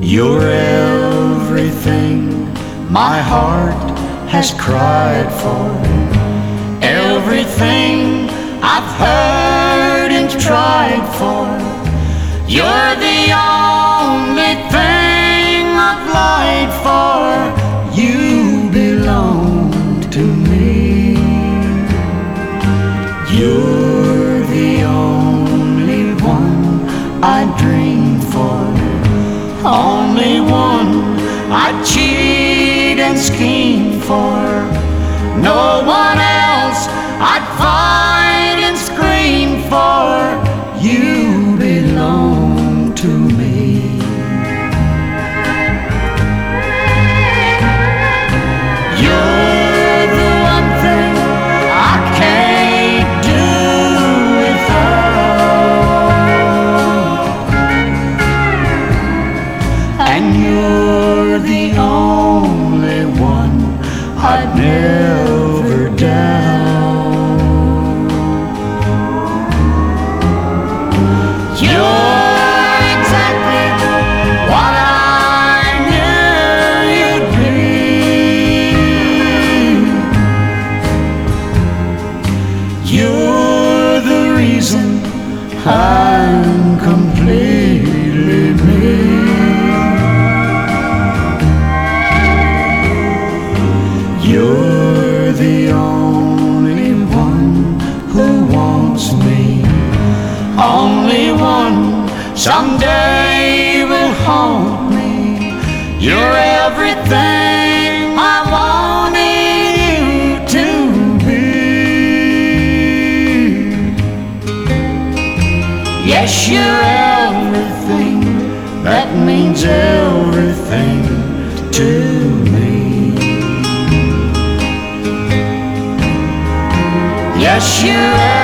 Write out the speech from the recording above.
You're everything my heart has cried for, everything I've heard and tried for. You're the only thing I've lied for. You belong to me. You're the only one I dream for, only one I cheat and scheme for. No one else I'd fight and scream for. You belong to me. You're the one thing I can't do without, and you're the only one I'd never doubt. You're exactly what I knew you'd be. You're the reason I'm completely me. You're the only one who wants me, only one someday will haunt me. You're everything I wanted you to be. Yes, you're everything that means everything to me. Yes, you're